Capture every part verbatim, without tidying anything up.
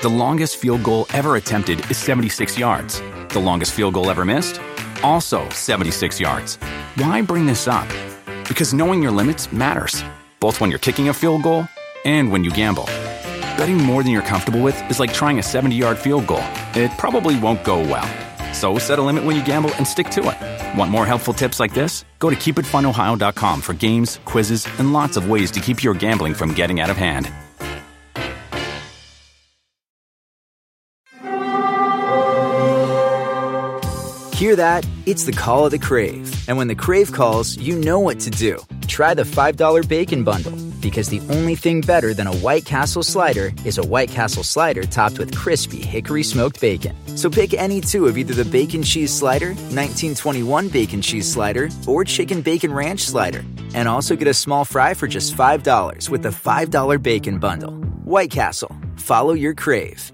The longest field goal ever attempted is seventy-six yards. The longest field goal ever missed? Also seventy-six yards. Why bring this up? Because knowing your limits matters, both when you're kicking a field goal and when you gamble. Betting more than you're comfortable with is like trying a seventy-yard field goal. It probably won't go well. So set a limit when you gamble and stick to it. Want more helpful tips like this? Go to keep it fun ohio dot com for games, quizzes, and lots of ways to keep your gambling from getting out of hand. Hear that? It's the call of the Crave. And when the Crave calls, you know what to do. Try the five dollar Bacon Bundle. Because the only thing better than a White Castle slider is a White Castle slider topped with crispy hickory smoked bacon. So pick any two of either the Bacon Cheese Slider, nineteen twenty-one Bacon Cheese Slider, or Chicken Bacon Ranch Slider. And also get a small fry for just five dollars with the five dollar Bacon Bundle. White Castle. Follow your Crave.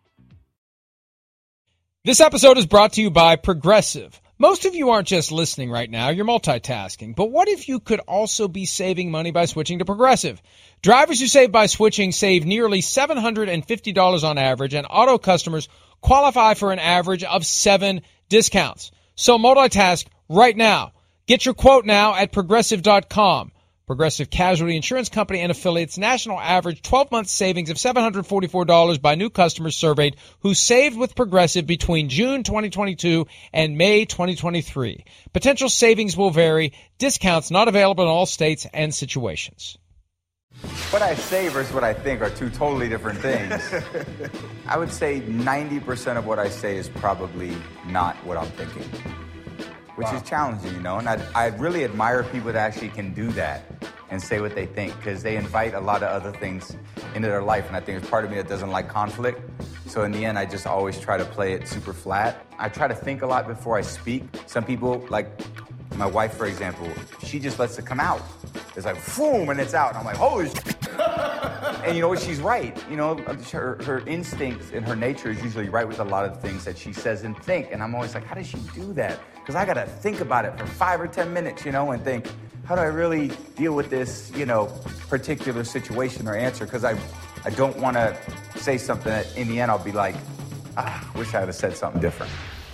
This episode is brought to you by Progressive. Most of you aren't just listening right now, you're multitasking. But what if you could also be saving money by switching to Progressive? Drivers who save by switching save nearly seven hundred fifty dollars on average, and auto customers qualify for an average of seven discounts. So multitask right now. Get your quote now at progressive dot com. Progressive Casualty Insurance Company and affiliates national average twelve-month savings of seven hundred forty-four dollars by new customers surveyed who saved with Progressive between June twenty twenty-two and May twenty twenty-three. Potential savings will vary. Discounts not available in all states and situations. What I say versus what I think are two totally different things. I would say ninety percent of what I say is probably not what I'm thinking. Which wow. is challenging, you know, and I, I really admire people that actually can do that and say what they think, because they invite a lot of other things into their life, and I think there's part of me that doesn't like conflict, so in the end, I just always try to play it super flat. I try to think a lot before I speak. Some people, like my wife, for example, she just lets it come out. It's like, boom, and it's out, and I'm like, holy shit. And you know what, she's right. You know, her, her instincts and her nature is usually right with a lot of things that she says and think, and I'm always like, how does she do that? Because I got to think about it for five or ten minutes, you know, and think, how do I really deal with this, you know, particular situation or answer? Because I, I don't want to say something that in the end I'll be like, ah, I wish I had said something different.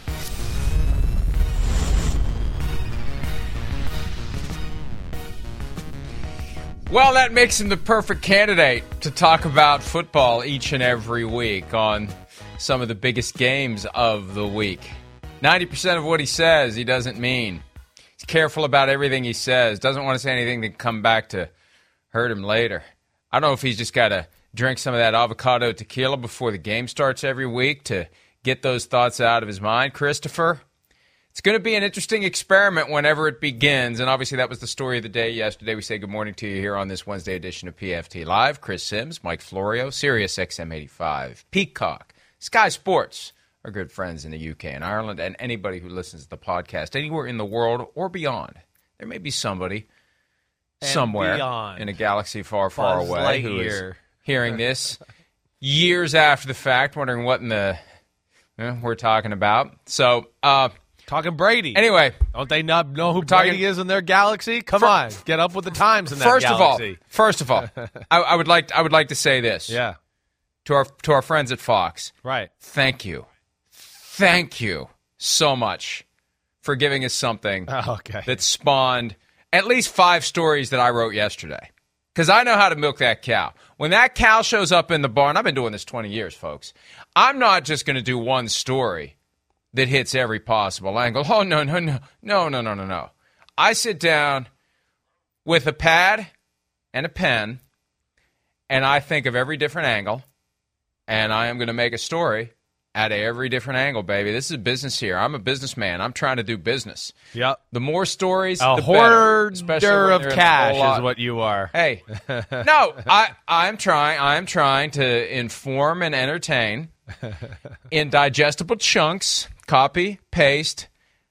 Well, that makes him the perfect candidate to talk about football each and every week on some of the biggest games of the week. ninety percent of what he says, he doesn't mean. He's careful about everything he says. Doesn't want to say anything that can come back to hurt him later. I don't know if he's just got to drink some of that avocado tequila before the game starts every week to get those thoughts out of his mind. Christopher, it's going to be an interesting experiment whenever it begins. And obviously that was the story of the day yesterday. We say good morning to you here on this Wednesday edition of P F T Live. Chris Sims, Mike Florio, Sirius X M eighty-five, Peacock, Sky Sports. Our good friends in the U K and Ireland, and anybody who listens to the podcast anywhere in the world or beyond. There may be somebody and somewhere beyond. In a galaxy far, far Buzz away who is hearing this years after the fact, wondering what in the eh, we're talking about. So, uh, talking Brady. Anyway, don't they not know who talking, Brady is in their galaxy? Come for, on, get up with the times in that first galaxy. Of all, first of all, I, I would like I would like to say this. Yeah. To our to our friends at Fox. Right. Thank you. Thank you so much for giving us something oh, okay. that spawned at least five stories that I wrote yesterday. Because I know how to milk that cow. When that cow shows up in the barn, I've been doing this twenty years, folks. I'm not just going to do one story that hits every possible angle. Oh, no, no, no, no, no, no, no, no. I sit down with a pad and a pen, and I think of every different angle, and I am going to make a story at every different angle, baby. This is business here. I'm a businessman. I'm trying to do business. Yep. The more stories, a the hoarder better. of cash is what you are. Hey, no, I, I'm trying. I'm trying to inform and entertain in digestible chunks. Copy, paste,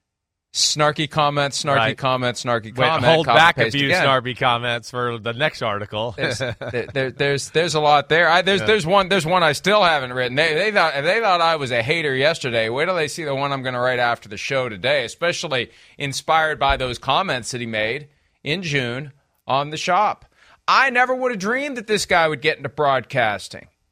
snarky comments, snarky right. comments, snarky Wait, comment. Hold copy, back paste a few again. snarky comments for the next article. there's, there, there's there's a lot there. I, there's yeah. there's one there's one I still haven't written. They they thought if they thought I was a hater yesterday, wait till they see the one I'm going to write after the show today. Especially inspired by those comments that he made in June on the shop. I never would have dreamed that this guy would get into broadcasting.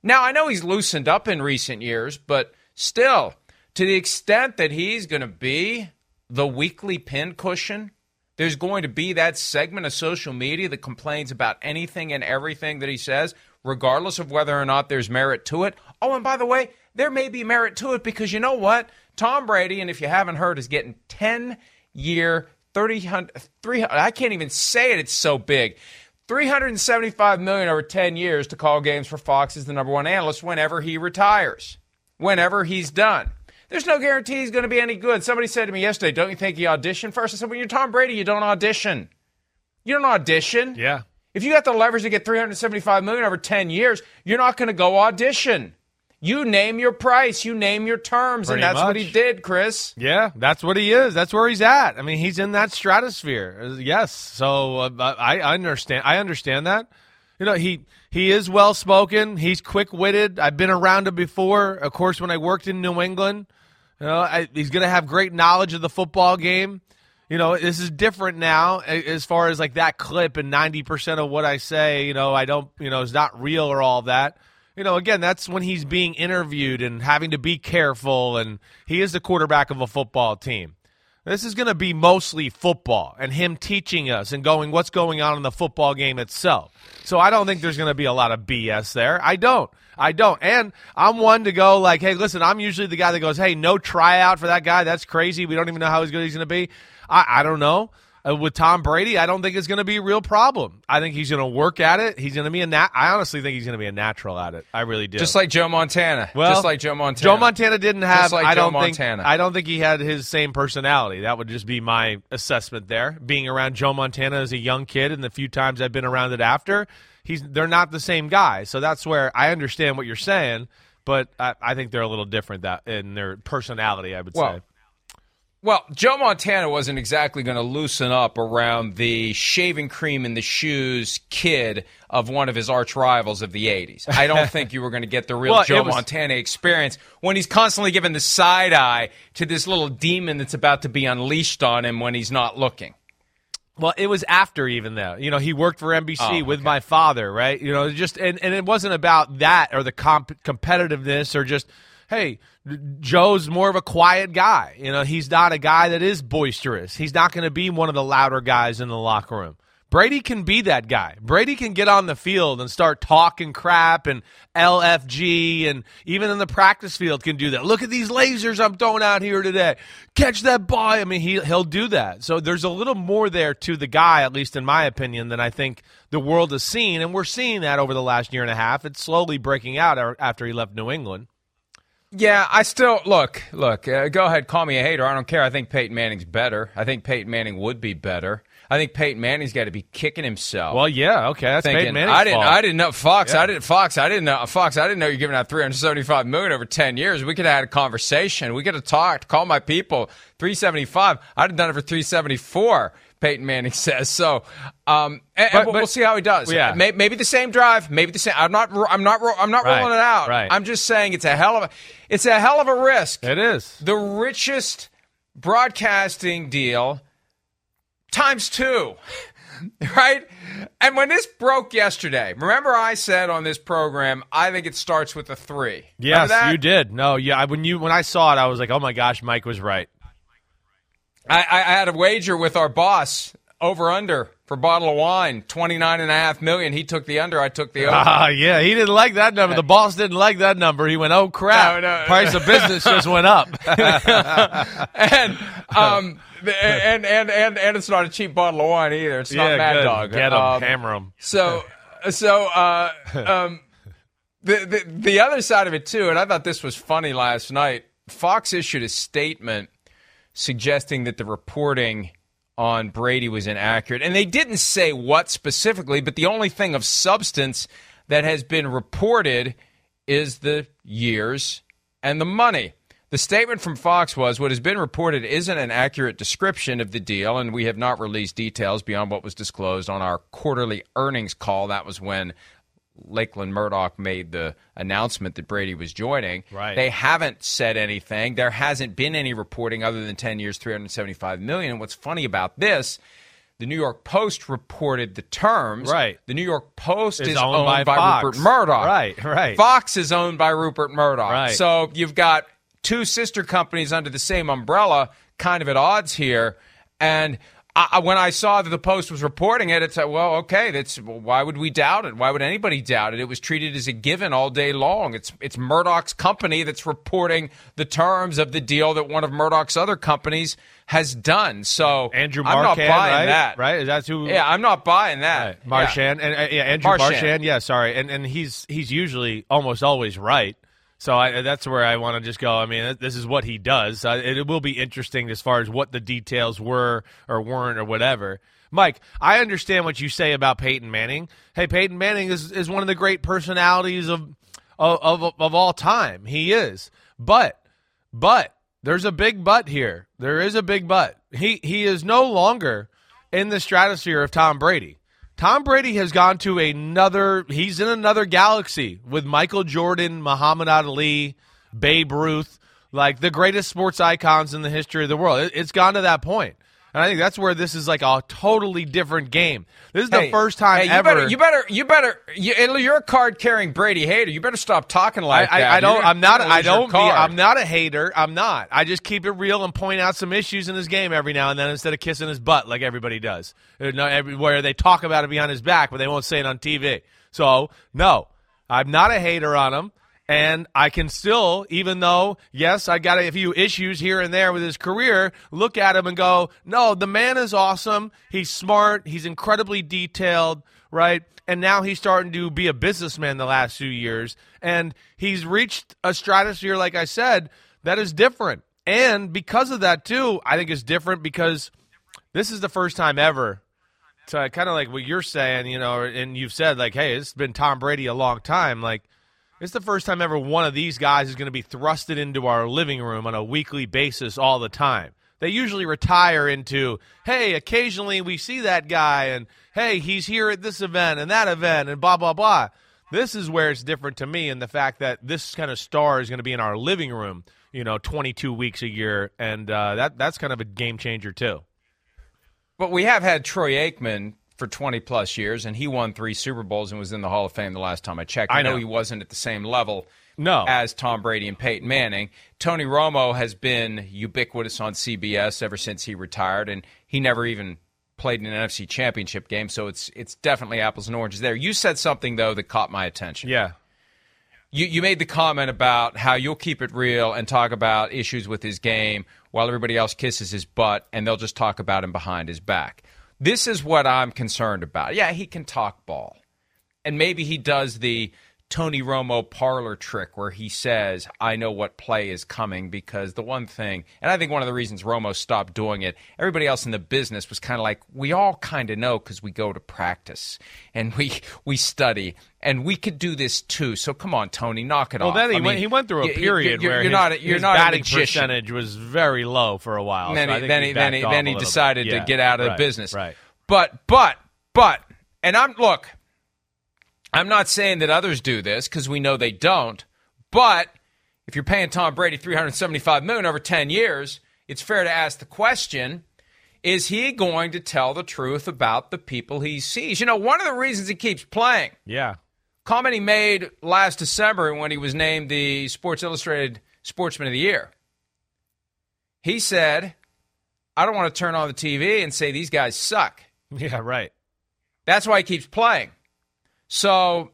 Now, I know he's loosened up in recent years, but still, to the extent that he's going to be the weekly pincushion, there's going to be that segment of social media that complains about anything and everything that he says, regardless of whether or not there's merit to it. Oh, and by the way, there may be merit to it because you know what? Tom Brady, and if you haven't heard, is getting ten-year, thirty, three hundred, I can't even say it, it's so big, three hundred seventy-five million dollars over ten years to call games for Fox as the number one analyst whenever he retires, whenever he's done. There's no guarantee he's going to be any good. Somebody said to me yesterday, don't you think he auditioned first? I said, when you're Tom Brady, you don't audition. You don't audition. Yeah. If you got the leverage to get three hundred seventy-five million dollars over ten years, you're not going to go audition. You name your price. You name your terms. Pretty and that's much. what he did, Chris. Yeah, that's what he is. That's where he's at. I mean, he's in that stratosphere. Yes. So uh, I, I understand. I understand that. You know, he he is well-spoken. He's quick-witted. I've been around him before. Of course, when I worked in New England, you know, I, he's going to have great knowledge of the football game. You know, this is different now as far as like that clip and ninety percent of what I say, you know, I don't, you know, is not real or all that. You know, again, that's when he's being interviewed and having to be careful, and he is the quarterback of a football team. This is going to be mostly football and him teaching us and going what's going on in the football game itself. So I don't think there's going to be a lot of B S there. I don't. I don't. And I'm one to go like, hey, listen, I'm usually the guy that goes, hey, no tryout for that guy. That's crazy. We don't even know how good he's going to be. I, I don't know. Uh, with Tom Brady, I don't think it's going to be a real problem. I think he's going to work at it. He's going to be a nat- I honestly think he's going to be a natural at it. I really do. Just like Joe Montana. Well, just like Joe Montana. Joe Montana didn't have. Just like I don't Joe think. Montana. I don't think he had his same personality. That would just be my assessment there. Being around Joe Montana as a young kid, and the few times I've been around it after, he's they're not the same guy. So that's where I understand what you're saying, but I, I think they're a little different that in their personality. I would well, say. Well, Joe Montana wasn't exactly going to loosen up around the shaving cream in the shoes kid of one of his arch rivals of the eighties. I don't think you were going to get the real well, Joe was... Montana experience when he's constantly giving the side eye to this little demon that's about to be unleashed on him when he's not looking. Well, it was after even that. You know, he worked for N B C oh, with okay. my father, right? You know, just and, and it wasn't about that or the comp- competitiveness or just, hey, Joe's more of a quiet guy. You know, he's not a guy that is boisterous. He's not going to be one of the louder guys in the locker room. Brady can be that guy. Brady can get on the field and start talking crap and L F G, and even in the practice field can do that. Look at these lasers I'm throwing out here today. Catch that ball. I mean, he, he'll do that. So there's a little more there to the guy, at least in my opinion, than I think the world has seen, and we're seeing that over the last year and a half. It's slowly breaking out after he left New England. Yeah, I still, look, look, uh, go ahead, call me a hater. I don't care. I think Peyton Manning's better. I think Peyton Manning would be better. I think Peyton Manning's got to be kicking himself. Well, yeah, okay, that's thinking, Peyton Manning's I didn't, fault. I didn't know, Fox, Yeah. I didn't, Fox, I didn't know, Fox, I didn't know you're giving out three hundred seventy-five million dollars over ten years. We could have had a conversation. We could have talked, call my people, three seventy-five. I'd have done it for three seventy-four. Peyton Manning says so. Um, and, But- and we'll but- see how he does. Yeah. Maybe, maybe the same drive. Maybe the same. I'm not. I'm not. I'm not Right, rolling it out. right. I'm just saying it's a hell of a. It's a hell of a risk. It is. The richest broadcasting deal times two. Right? And when this broke yesterday, remember I said on this program, I think it starts with a three. Yes, you did. No, yeah. When you when I saw it, I was like, oh my gosh, Mike was right. I, I had a wager with our boss over under for a bottle of wine, twenty-nine and a half million. He took the under, I took the over. Ah, uh, yeah, he didn't like that number. The boss didn't like that number. He went, oh crap. No, no, Price of business just went up. and um and, and and and it's not a cheap bottle of wine either. It's not yeah, Mad good. Dog. Get him, um, hammer him. So so uh um the, the the other side of it too, and I thought this was funny last night. Fox issued a statement suggesting that the reporting on Brady was inaccurate. And they didn't say what specifically, but the only thing of substance that has been reported is the years and the money. The statement from Fox was, what has been reported isn't an accurate description of the deal, and we have not released details beyond what was disclosed on our quarterly earnings call. That was when Lakeland Murdoch made the announcement that Brady was joining. Right. They haven't said anything. There hasn't been any reporting other than ten years, three hundred seventy-five million dollars. And what's funny about this, the New York Post reported the terms. Right. The New York Post is is owned, owned by, by, Fox. Rupert Murdoch. Right, right. Fox is owned by Rupert Murdoch. Right. So you've got two sister companies under the same umbrella, kind of at odds here. And I, when I saw that the Post was reporting it, it's like, well, okay, that's why would we doubt it? Why would anybody doubt it? It was treated as a given all day long. It's it's Murdoch's company that's reporting the terms of the deal that one of Murdoch's other companies has done. So Andrew I'm not Marchand, buying right? that. Right? Is that who? Yeah, I'm not buying that. Right. Marchand Yeah. and uh, yeah, Andrew Marchand. Marchand. Yeah, sorry, and and he's he's usually almost always right. So I, that's where I want to just go. I mean, this is what he does. Uh, it, it will be interesting as far as what the details were or weren't or whatever. Mike, I understand what you say about Peyton Manning. Hey, Peyton Manning is, is one of the great personalities of, of of of all time. He is. But but there's a big but here. There is a big but. He he is no longer in the stratosphere of Tom Brady. Tom Brady has gone to another – he's in another galaxy with Michael Jordan, Muhammad Ali, Babe Ruth, like the greatest sports icons in the history of the world. It, it's gone to that point. And I think that's where this is like a totally different game. This is Hey, the first time hey, you ever. Better, you better, you better, you, you're a card-carrying Brady hater. You better stop talking like I, that. I, I don't. You're I'm not. gonna I lose your don't. Be, card. I'm not a hater. I'm not. I just keep it real and point out some issues in his game every now and then instead of kissing his butt like everybody does. Uh, no, everywhere they talk about it behind his back, but they won't say it on T V. So no, I'm not a hater on him. And I can still, even though, yes, I got a few issues here and there with his career, look at him and go, no, the man is awesome. He's smart. He's incredibly detailed, right? And now he's starting to be a businessman the last few years. And he's reached a stratosphere, like I said, that is different. And because of that, too, I think it's different because this is the first time ever. So kind of like what you're saying, you know, and you've said, like, hey, it's been Tom Brady a long time. Like, it's the first time ever one of these guys is going to be thrusted into our living room on a weekly basis all the time. They usually retire into, hey, occasionally we see that guy, and, hey, he's here at this event and that event and blah, blah, blah. This is where it's different to me in the fact that this kind of star is going to be in our living room, you know, twenty-two weeks a year, and uh, that that's kind of a game changer too. But we have had Troy Aikman for twenty-plus years, and he won three Super Bowls and was in the Hall of Fame the last time I checked. I, I know. know he wasn't at the same level No. as Tom Brady and Peyton Manning. Tony Romo has been ubiquitous on C B S ever since he retired, and he never even played in an N F C championship game, so it's it's definitely apples and oranges there. You said something, though, that caught my attention. Yeah. You, you made the comment about how you'll keep it real and talk about issues with his game while everybody else kisses his butt, and they'll just talk about him behind his back. This is what I'm concerned about. Yeah, he can talk ball. And maybe he does the Tony Romo parlor trick where he says, I know what play is coming, because the one thing, and I think one of the reasons Romo stopped doing it, everybody else in the business was kind of like, we all kind of know because we go to practice and we we study and we could do this too. So come on, Tony, knock it Well, off. then he I went. mean, He went through a you- period you're, where you're his, not, you're his not batting a magician. percentage was very low for a while. And then so I he, think then he he, then he, backed then off he a little decided bit. to Yeah, get out of right, the business. Right. But, but, but, and I'm, look, I'm not saying that others do this because we know they don't, but if you're paying Tom Brady three hundred seventy-five million dollars over ten years, it's fair to ask the question, is he going to tell the truth about the people he sees? You know, one of the reasons he keeps playing, Yeah. comment he made last December when he was named the Sports Illustrated Sportsman of the Year. He said, I don't want to turn on the T V and say these guys suck. Yeah, right. That's why he keeps playing. So,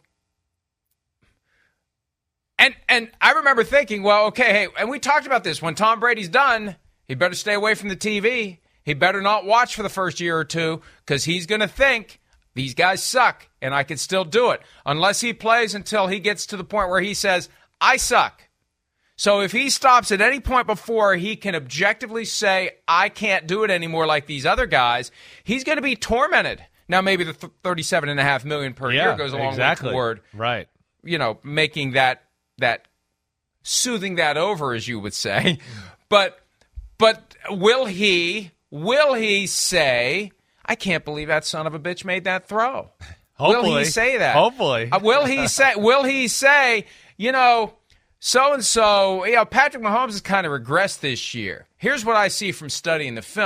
and and I remember thinking, well, okay, hey, and we talked about this. When Tom Brady's done, he better stay away from the T V. He better not watch for the first year or two because he's going to think these guys suck and I can still do it. Unless he plays until he gets to the point where he says, I suck. So if he stops at any point before he can objectively say, I can't do it anymore like these other guys, he's going to be tormented. Now, maybe the thirty-seven point five million dollars per Yeah, year goes a long exactly. way toward, Right. you know, making that, that, soothing that over, as you would say. But, but will he, will he say, I can't believe that son of a bitch made that throw? Hopefully. Will he say that? Hopefully. Uh, will he say, will he say, you know, so-and-so, you know, Patrick Mahomes has kind of regressed this year. Here's what I see from studying the film.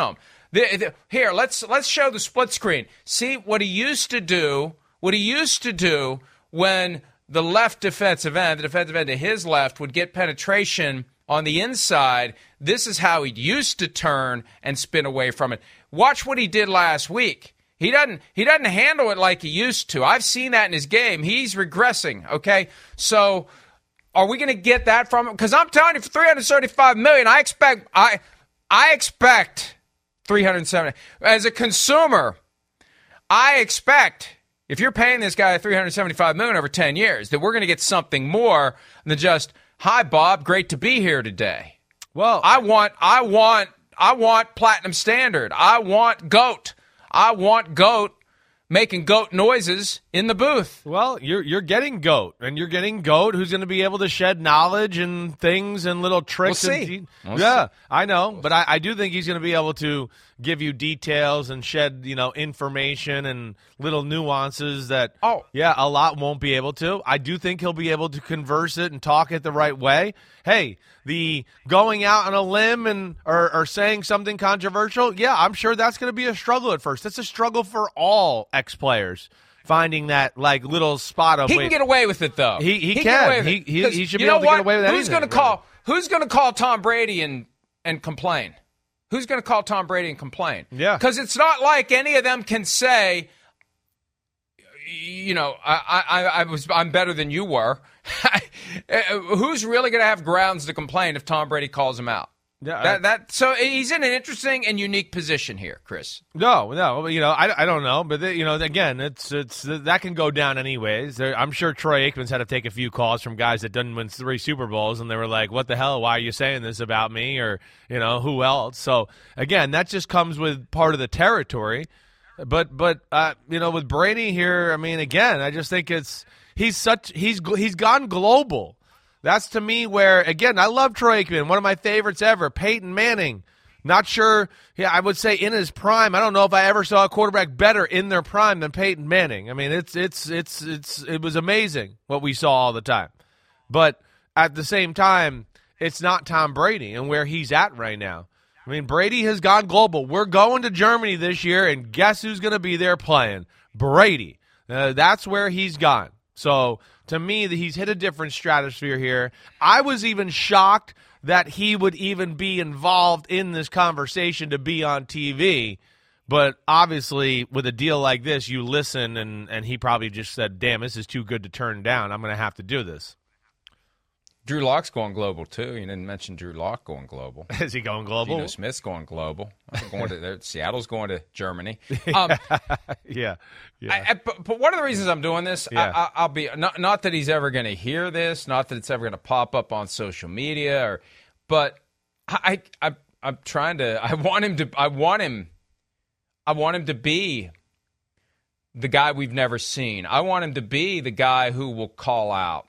The, the, here, let's let's show the split screen. See what he used to do. What he used to do when the left defensive end, the defensive end to his left, would get penetration on the inside. This is how he used to turn and spin away from it. Watch what he did last week. He doesn't he doesn't handle it like he used to. I've seen that in his game. He's regressing, okay? So are we going to get that from him? Because I'm telling you, for three hundred seventy-five million dollars, I expect I I expect three hundred seventy. As a consumer, I expect if you're paying this guy three hundred seventy-five million dollars over ten years, that we're going to get something more than just, "Hi Bob, great to be here today." Well, I want I want I want platinum standard. I want GOAT. I want GOAT making GOAT noises in the booth. Well, you're you're getting GOAT, and you're getting GOAT who's going to be able to shed knowledge and things and little tricks. We'll and see. de- We'll yeah, see. I know, but I, I do think he's going to be able to give you details and shed, you know, information and little nuances that, Oh. yeah, a lot won't be able to. I do think he'll be able to converse it and talk it the right way. Hey, the going out on a limb and or, or saying something controversial, yeah, I'm sure that's going to be a struggle at first. That's a struggle for all ex-players, finding that, like, little spot of He wait, can get away with it, though. He- he get can. away with He- it. he- 'Cause he should you be able know to get what? away with Who's anything, going to really. call? Who's going to call Tom Brady and and complain? Who's going to call Tom Brady and complain? Yeah. Because it's not like any of them can say, you know, I, I, I was, I'm better than you were. Who's really going to have grounds to complain if Tom Brady calls him out? Yeah, that, I- that so he's in an interesting and unique position here, Chris. No, no, you know, I, I don't know, but the, you know, again, it's it's that can go down anyways. There, I'm sure Troy Aikman's had to take a few calls from guys that didn't win three Super Bowls, and they were like, "What the hell? Why are you saying this about me?" Or, you know, who else? So again, that just comes with part of the territory. But but uh, you know, with Brady here, I mean, again, I just think it's he's such he's he's gone global. That's to me where, again, I love Troy Aikman, one of my favorites ever. Peyton Manning, not sure, yeah, I would say in his prime. I don't know if I ever saw a quarterback better in their prime than Peyton Manning. I mean, it's it's it's it's it was amazing what we saw all the time. But at the same time, it's not Tom Brady and where he's at right now. I mean, Brady has gone global. We're going to Germany this year, and guess who's going to be there playing? Brady. Uh, that's where he's gone. So, to me, he's hit a different stratosphere here. I was even shocked that he would even be involved in this conversation to be on T V. But obviously, with a deal like this, you listen, and, and he probably just said, damn, this is too good to turn down. I'm going to have to do this. Drew Lock's going global, too. You didn't mention Drew Lock going global. Is he going global? Geno Smith's going global. I'm going to Seattle's going to Germany. Um, yeah. yeah. I, I, but, but one of the reasons I'm doing this, Yeah. I, I, I'll be not, not that he's ever going to hear this, not that it's ever going to pop up on social media, or, but I, I, I'm trying to. I want him to. I want him. I want him to be the guy we've never seen. I want him to be the guy who will call out.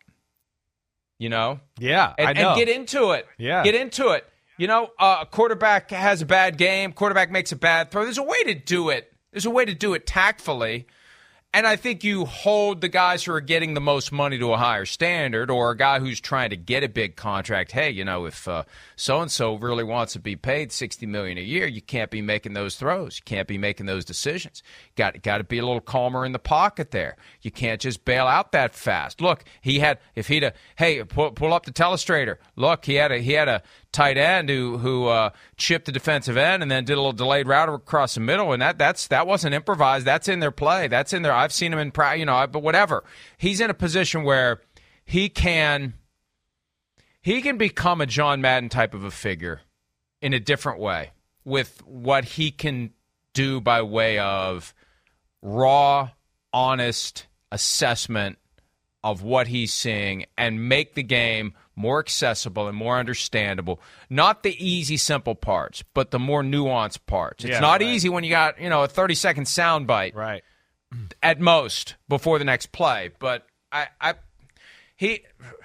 You know? Yeah, and, I know. and get into it. Yeah. Get into it. You know, uh, a quarterback has a bad game, quarterback makes a bad throw. There's a way to do it. There's a way to do it tactfully. And I think you hold the guys who are getting the most money to a higher standard, or a guy who's trying to get a big contract. Hey, you know, if uh, so-and-so really wants to be paid sixty million dollars a year, you can't be making those throws. You can't be making those decisions. Got, got to be a little calmer in the pocket there. You can't just bail out that fast. Look, he had, if he'd, a, hey, pull, pull up the telestrator. Look, he had a, he had a tight end who who uh, chipped the defensive end and then did a little delayed route across the middle, and that that's that wasn't improvised. That's in their play. That's in their. I've seen him in practice, you know. But whatever, he's in a position where he can he can become a John Madden type of a figure in a different way with what he can do by way of raw, honest assessment of what he's seeing and make the game more accessible and more understandable. Not the easy, simple parts, but the more nuanced parts. It's Yeah, not right. easy when you got, you know, a thirty-second soundbite Right. at most before the next play. But I, I he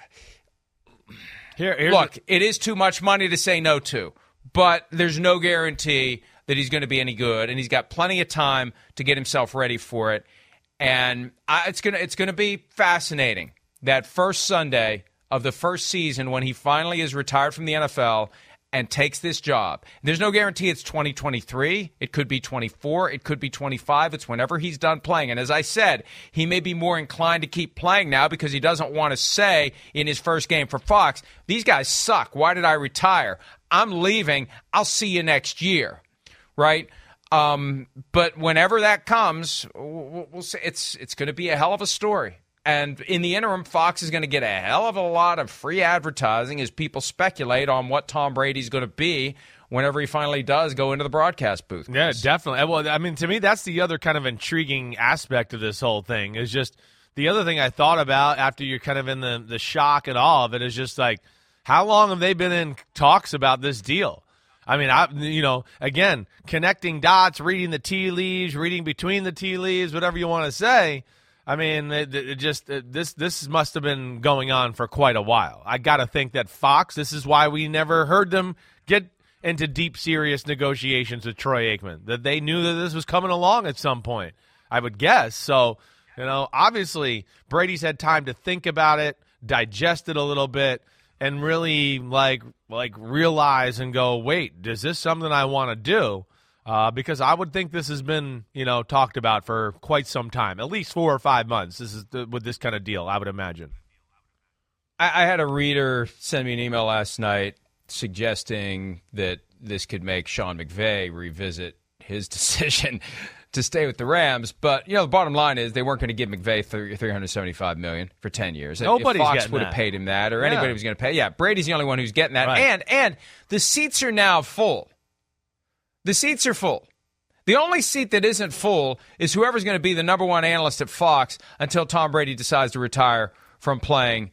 Here, here's look, it is too much money to say no to, but there's no guarantee that he's going to be any good, and he's got plenty of time to get himself ready for it. And I, it's gonna it's gonna be fascinating that first Sunday of the first season when he finally is retired from the N F L and takes this job, there's no guarantee it's twenty twenty-three. It could be twenty-four. It could be twenty-five. It's whenever he's done playing. And as I said, he may be more inclined to keep playing now because he doesn't want to say in his first game for Fox, these guys suck. Why did I retire? I'm leaving. I'll see you next year, right? Um, but whenever that comes, we'll, we'll say it's it's going to be a hell of a story. And in the interim, Fox is going to get a hell of a lot of free advertising as people speculate on what Tom Brady's going to be whenever he finally does go into the broadcast booth. Yeah, definitely. Well, I mean, to me, that's the other kind of intriguing aspect of this whole thing is just the other thing I thought about after you're kind of in the, the shock and awe of it is just like, how long have they been in talks about this deal? I mean, I, you know, again, connecting dots, reading the tea leaves, reading between the tea leaves, whatever you want to say. I mean, it, it just it, this this must have been going on for quite a while. I got to think that Fox, this is why we never heard them get into deep, serious negotiations with Troy Aikman, that they knew that this was coming along at some point, I would guess. So, you know, obviously Brady's had time to think about it, digest it a little bit, and really like like realize and go, wait, is this something I want to do? Uh, because I would think this has been, you know, talked about for quite some time, at least four or five months. This is the, with this kind of deal, I would imagine. I, I had a reader send me an email last night suggesting that this could make Sean McVay revisit his decision to stay with the Rams. But, you know, the bottom line is they weren't going to give McVay three hundred seventy-five million dollars for ten years. Nobody's if Fox getting would that. have paid him that or Yeah. anybody was going to pay. Yeah, Brady's the only one who's getting that. Right. And and the seats are now full. The seats are full. The only seat that isn't full is whoever's going to be the number one analyst at Fox until Tom Brady decides to retire from playing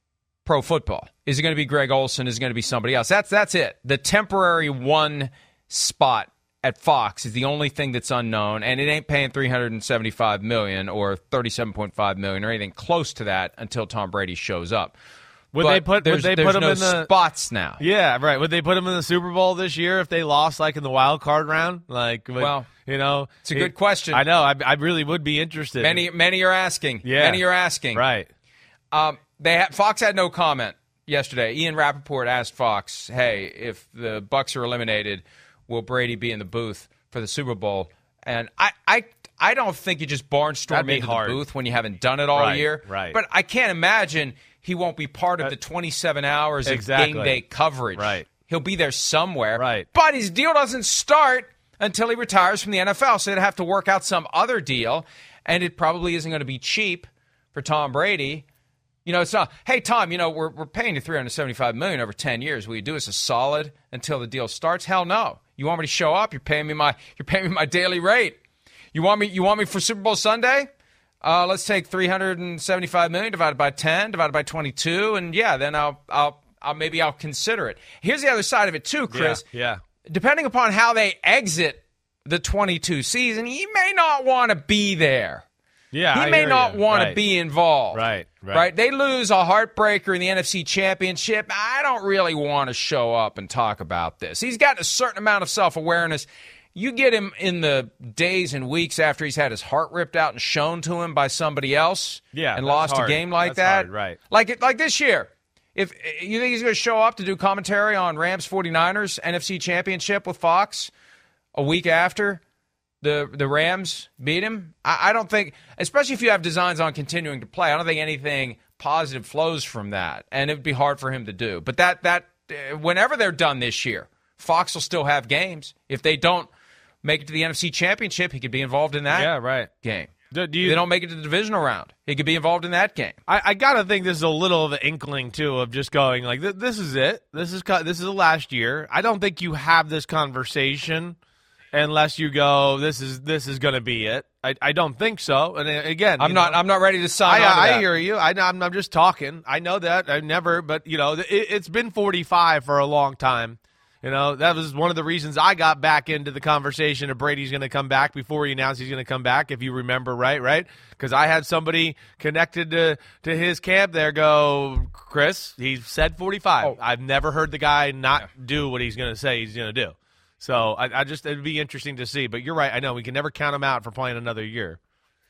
pro football. Is it going to be Greg Olson? Is it going to be somebody else? That's that's it. The temporary one spot at Fox is the only thing that's unknown, and it ain't paying three hundred seventy-five million dollars or thirty-seven point five million dollars or anything close to that until Tom Brady shows up. Would But they put? There's, Would they there's put him no in the spots now? Yeah, right. Would they put him in the Super Bowl this year if they lost, like in the wild card round? Like, would, Well, you know, it's a it- good question. I know. I, I really would be interested. Many many are asking. Yeah. Many are asking. Right. Um, they had, Fox had no comment yesterday. Ian Rappaport asked Fox, "Hey, if the Bucs are eliminated, will Brady be in the booth for the Super Bowl?" And I, I, I don't think you just barnstorm That'd be into hard. the booth when you haven't done it all Right, year. right. But I can't imagine he won't be part of Uh, the twenty-seven hours exactly. of game day coverage. Right. He'll be there somewhere. Right. But his deal doesn't start until he retires from the N F L, so they'd have to work out some other deal, and it probably isn't going to be cheap for Tom Brady. You know, it's not, hey, Tom, you know, we're we're paying you three hundred seventy-five million dollars over ten years. Will you do us a solid until the deal starts? Hell no. You want me to show up? You're paying me my you're paying me my daily rate. You want me you want me for Super Bowl Sunday? Uh, let's take three hundred seventy-five million dollars divided by ten, divided by twenty-two, and yeah, then I'll I'll I'll maybe I'll consider it. Here's the other side of it too, Chris. Yeah. yeah. Depending upon how they exit the twenty-two season, he may not want to be there. Yeah. He I may hear not you. want Right. to be involved. Right, right. Right. They lose a heartbreaker in the N F C Championship. I don't really want to show up and talk about this. He's got a certain amount of self-awareness. You get him in the days and weeks after he's had his heart ripped out and shown to him by somebody else Yeah, and that's lost hard. a game like That's that. hard, right. Like it, like this year. If you think he's going to show up to do commentary on Rams forty-niners N F C Championship with Fox a week after the the Rams beat him, I, I don't think, especially if you have designs on continuing to play, I don't think anything positive flows from that, and it would be hard for him to do. But that that uh, whenever they're done this year, Fox will still have games. If they don't make it to the N F C Championship, he could be involved in that Yeah. Right. game. Do, do If you? they don't make it to the divisional round, he could be involved in that game. I, I gotta think this is a little of an inkling too of just going like th- this is it. This is co- this is the last year. I don't think you have this conversation unless you go this is this is going to be it. I, I don't think so. And uh, again, I'm you not. know, I'm not ready to sign I, on to I that. hear you. I, I'm, I'm just talking. I know that. I never, but you know, it, it's been forty-five for a long time. You know, that was one of the reasons I got back into the conversation of Brady's going to come back before he announced he's going to come back, if you remember, right? Right? Because I had somebody connected to, to his camp there go, Chris, he said forty-five. Oh. I've never heard the guy not do what he's going to say he's going to do. So I, I just, it'd be interesting to see. But you're right. I know we can never count him out for playing another year.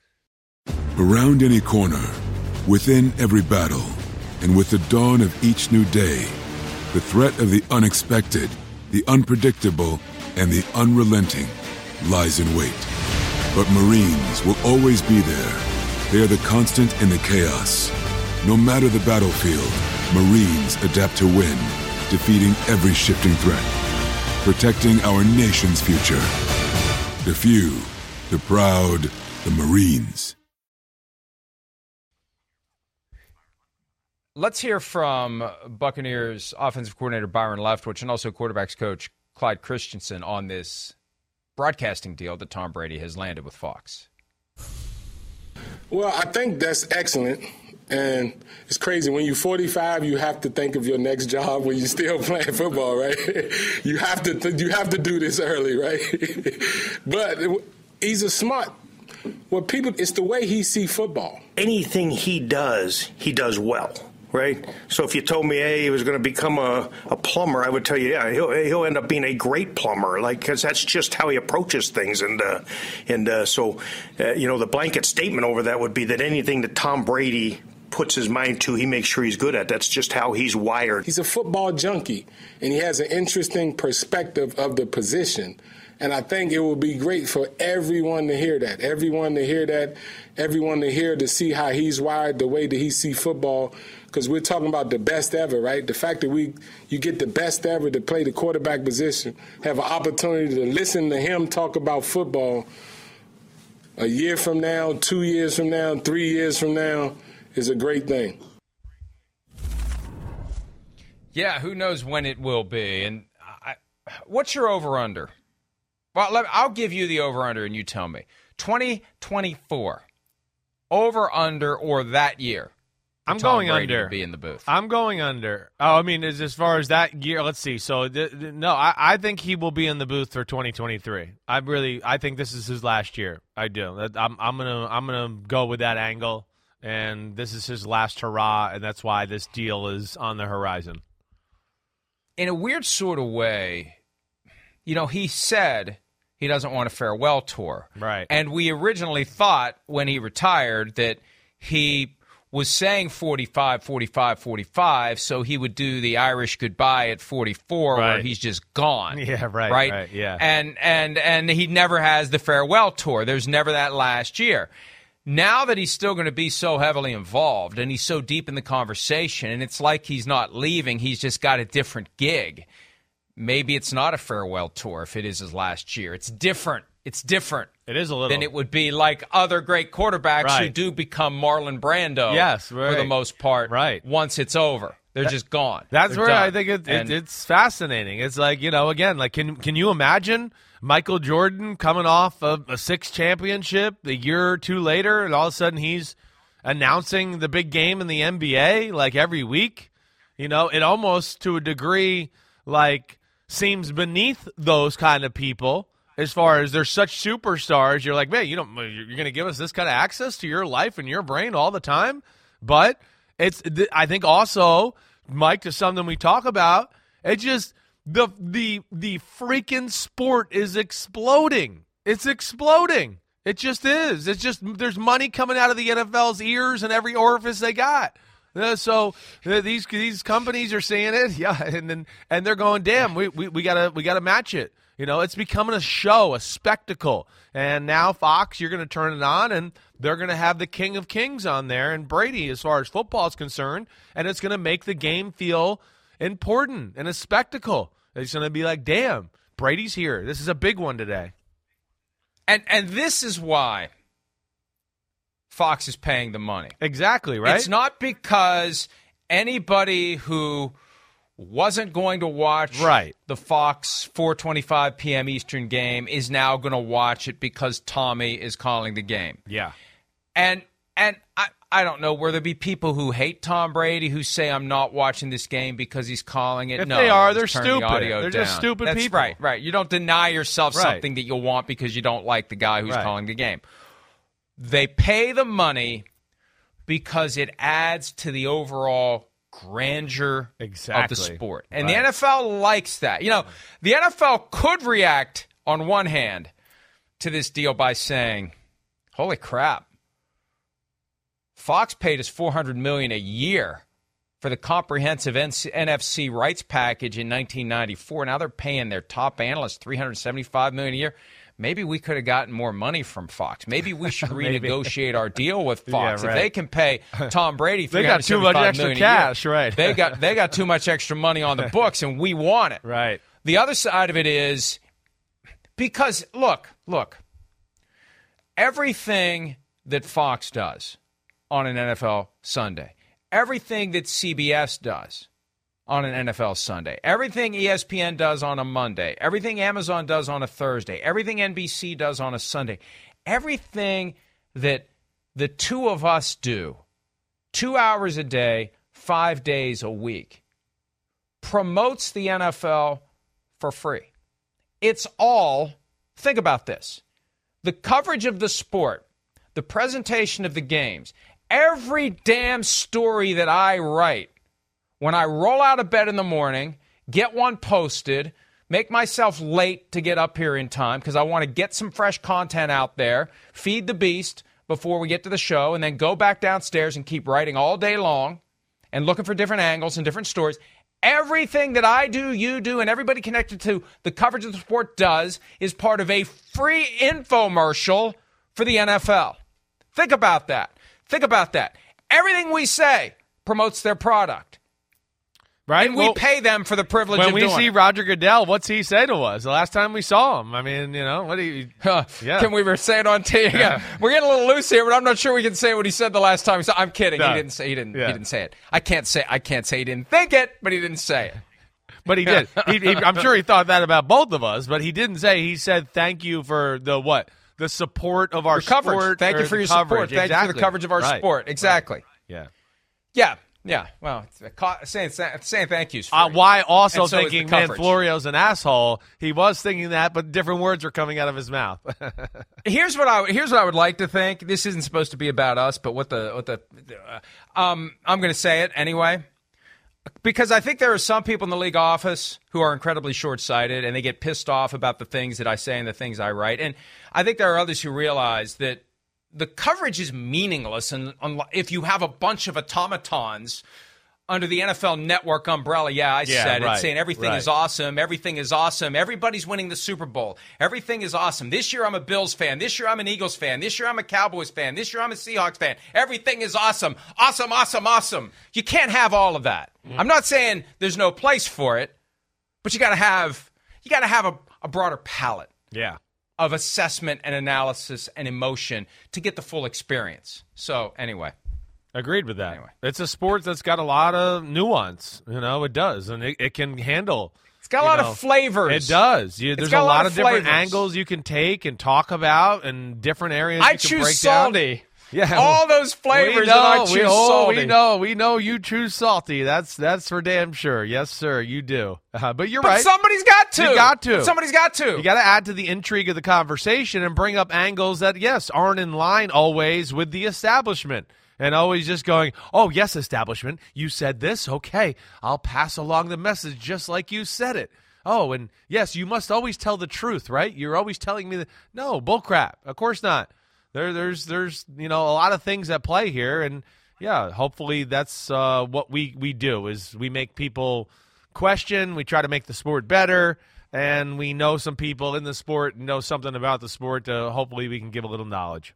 Around any corner, within every battle, and with the dawn of each new day, The threat of the unexpected, the unpredictable, and the unrelenting lies in wait. But Marines will always be there. They are the constant in the chaos. No matter the battlefield, Marines adapt to win, defeating every shifting threat, protecting our nation's future. The few, the proud, the Marines. Let's hear from Buccaneers offensive coordinator Byron Leftwich and also quarterbacks coach Clyde Christensen on this broadcasting deal that Tom Brady has landed with Fox. Well, I think that's excellent. And it's crazy. When you're forty-five, you have to think of your next job when you're still playing football, right? you have to th- you have to do this early, right? But it, he's a smart. Well, people, it's the way he see football. Anything he does, he does well, right? So if you told me, hey, he was going to become a, a plumber, I would tell you, yeah, he'll, he'll end up being a great plumber, like, because that's just how he approaches things. And uh, and uh, so, uh, you know, the blanket statement over that would be that anything that Tom Brady puts his mind to, he makes sure he's good at. That's just how he's wired. He's a football junkie, and he has an interesting perspective of the position. And I think it will be great for everyone to hear that, everyone to hear that, everyone to hear to see how he's wired, the way that he sees football, because we're talking about the best ever, right? The fact that we you get the best ever to play the quarterback position, have an opportunity to listen to him talk about football a year from now, two years from now, three years from now, is a great thing. Yeah, who knows when it will be. And I, what's your over-under? Well, let me, I'll give you the over-under and you tell me. twenty twenty-four, over-under or that year? I'm Tom going Brady under. To be in the booth. I'm going under. Oh, I mean, as, as far as that year, let's see. So, th- th- no, I, I think he will be in the booth for twenty twenty-three. I really, I think this is his last year. I do. I'm, I'm gonna, I'm gonna go with that angle. And this is his last hurrah, and that's why this deal is on the horizon. In a weird sort of way, you know, he said he doesn't want a farewell tour. Right. And we originally thought when he retired that he was saying forty-five, forty-five, forty-five, so he would do the Irish goodbye at forty-four right. where he's just gone. Yeah, right, right. right yeah. And, and, and he never has the farewell tour. There's never that last year. Now that he's still going to be so heavily involved and he's so deep in the conversation and it's like he's not leaving, he's just got a different gig. Maybe it's not a farewell tour if it is his last year. It's different. It's different. It is a little. Than it would be like other great quarterbacks right. who do become Marlon Brando yes, right. for the most part right. once it's over. They're that, just gone. That's They're where done. I think it, and, it, it's fascinating. It's like, you know, again, like can can you imagine Michael Jordan coming off of a sixth championship a year or two later, and all of a sudden he's announcing the big game in the N B A like every week? You know, it almost to a degree like seems beneath those kind of people as far as they're such superstars. You're like, man, you don't, you're going to give us this kind of access to your life and your brain all the time? But it's, I think also, Mike, to something we talk about, it just, the the the freaking sport is exploding. It's exploding. It just is. It's just, there's money coming out of the N F L's ears and every orifice they got. Uh, so uh, these these companies are seeing it, yeah, and then and they're going, damn, we we, we gotta we gotta match it. You know, it's becoming a show, a spectacle. And now Fox, you're going to turn it on, and they're going to have the King of Kings on there, and Brady, as far as football is concerned, and it's going to make the game feel important and a spectacle. It's going to be like, damn, Brady's here. This is a big one today. And and this is why Fox is paying the money. Exactly, right? It's not because anybody who wasn't going to watch right. the Fox four twenty-five p.m. Eastern game is now going to watch it because Tommy is calling the game. Yeah. And and I, I don't know, will there be people who hate Tom Brady who say I'm not watching this game because he's calling it? If no, they are, they're turn stupid. The audio they're down. just stupid That's people. Right, right. You don't deny yourself right. something that you'll want because you don't like the guy who's right. calling the game. They pay the money because it adds to the overall grandeur exactly. of the sport. And right. the N F L likes that. You know, the N F L could react on one hand to this deal by saying, holy crap, Fox paid us four hundred million dollars a year for the comprehensive N F C rights package in nineteen ninety-four. Now they're paying their top analysts three hundred seventy-five million dollars a year. Maybe we could have gotten more money from Fox. Maybe we should renegotiate our deal with Fox. Yeah, right. If they can pay Tom Brady they got too much extra cash, year, right? they got they got too much extra money on the books, and we want it. Right. The other side of it is because look, look, everything that Fox does on an N F L Sunday, everything that C B S does on an N F L Sunday, everything E S P N does on a Monday, everything Amazon does on a Thursday, everything N B C does on a Sunday, everything that the two of us do, two hours a day, five days a week, promotes the N F L for free. It's all, think about this, the coverage of the sport, the presentation of the games, every damn story that I write, when I roll out of bed in the morning, get one posted, make myself late to get up here in time because I want to get some fresh content out there, feed the beast before we get to the show, and then go back downstairs and keep writing all day long and looking for different angles and different stories. Everything that I do, you do, and everybody connected to the coverage of the sport does is part of a free infomercial for the N F L. Think about that. Think about that. Everything we say promotes their product. Right? And we well, pay them for the privilege when of we doing see it. Roger Goodell, what's he say to us the last time we saw him? I mean, you know, what do you... Huh. Yeah. Can we say it on T V? Yeah. We're getting a little loose here, but I'm not sure we can say what he said the last time. I'm kidding. No. He didn't say he didn't. Yeah. He didn't say it. I can't say. I can't say he didn't think it, but he didn't say it. But he did. he, he, I'm sure he thought that about both of us, but he didn't say. He said, "Thank you for the what? The support of our your coverage. sport. Thank you for your coverage. support. Thank exactly. you for the coverage of our right. sport. Exactly. Right. Yeah. Yeah. Yeah. Well, saying saying thank yous. Uh, why also so thinking, man, Florio's an asshole. He was thinking that, but different words were coming out of his mouth. here's what I here's what I would like to think. This isn't supposed to be about us, but what the what the uh, um I'm going to say it anyway. Because I think there are some people in the league office who are incredibly short-sighted and they get pissed off about the things that I say and the things I write. And I think there are others who realize that the coverage is meaningless and if you have a bunch of automatons under the N F L Network umbrella. Yeah, I yeah, said right, it, saying everything right. is awesome. Everything is awesome. Everybody's winning the Super Bowl. Everything is awesome. This year I'm a Bills fan. This year I'm an Eagles fan. This year I'm a Cowboys fan. This year I'm a Seahawks fan. Everything is awesome. Awesome, awesome, awesome. You can't have all of that. Mm-hmm. I'm not saying there's no place for it, but you got to have you got to have a, a broader palette. Yeah. Of assessment and analysis and emotion to get the full experience. So anyway. Agreed with that. Anyway. It's a sport that's got a lot of nuance. You know, it does. And it, it can handle. It's got a lot know, of flavors. It does. You, there's a got lot, lot of, of different flavors. angles you can take and talk about and different areas I you can choose break salty. down. Yeah, all those flavors we know, that I choose we, oh, salty. We know, we know you choose salty. That's that's for damn sure. Yes, sir, you do. Uh, but you're but right. somebody's got to. You got to. But somebody's got to. You got to add to the intrigue of the conversation and bring up angles that, yes, aren't in line always with the establishment. And always just going, oh, yes, establishment, you said this. Okay, I'll pass along the message just like you said it. Oh, and yes, you must always tell the truth, right? You're always telling me that. No, bullcrap. Of course not. There, there's, there's, you know, a lot of things at play here, and yeah, hopefully that's uh, what we, we do is we make people question. We try to make the sport better, and we know some people in the sport know something about the sport. Uh, hopefully, we can give a little knowledge.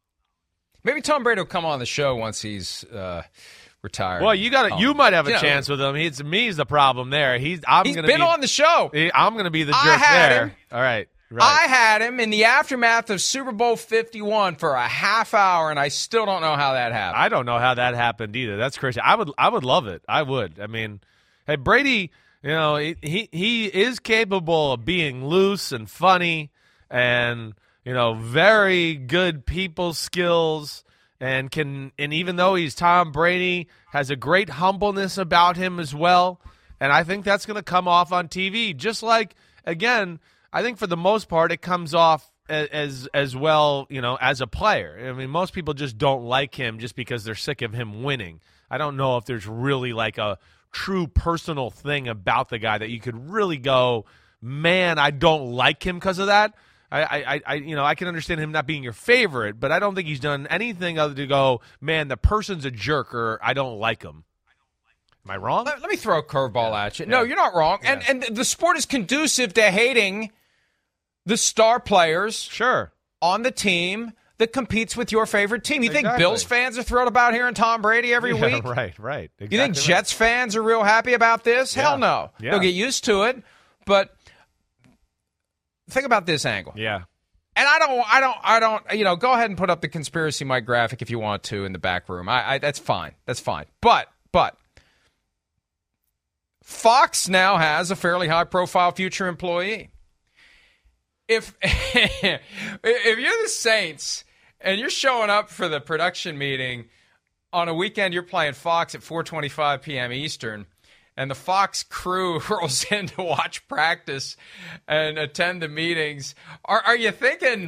Maybe Tom Brady will come on the show once he's uh, retired. Well, you got oh. you might have a you chance know, with him. He's me's the problem there. He's I'm he's gonna been be, on the show. He, I'm going to be the jerk I had there. Him. All right. Right. I had him in the aftermath of Super Bowl fifty-one for a half hour, and I still don't know how that happened. I don't know how that happened either. That's crazy. I would, I would love it. I would. I mean, hey, Brady, you know, he he is capable of being loose and funny, and you know, very good people skills, and can, and even though he's Tom Brady, has a great humbleness about him as well, and I think that's going to come off on T V, just like again. I think for the most part it comes off as as well, you know, as a player. I mean, most people just don't like him just because they're sick of him winning. I don't know if there's really like a true personal thing about the guy that you could really go, man, I don't like him because of that. I, I, I, you know, I can understand him not being your favorite, but I don't think he's done anything other to go, man, the person's a jerk or I don't like him. Am I wrong? Let, let me throw a curveball yeah. at you. Yeah. No, you're not wrong. Yeah. And and the sport is conducive to hating the star players sure. on the team that competes with your favorite team. You exactly. think Bills fans are thrilled about hearing Tom Brady every yeah, week? Right, right. Exactly you think right. Jets fans are real happy about this? Yeah. Hell no. Yeah. They'll get used to it. But think about this angle. Yeah. And I don't, I don't, I don't, you know, go ahead and put up the Conspiracy Mike graphic if you want to in the back room. I, I that's fine. That's fine. But, but, Fox now has a fairly high-profile future employee. If if you're the Saints and you're showing up for the production meeting on a weekend, you're playing Fox at four twenty-five p.m. Eastern, and the Fox crew rolls in to watch practice and attend the meetings, are are you thinking?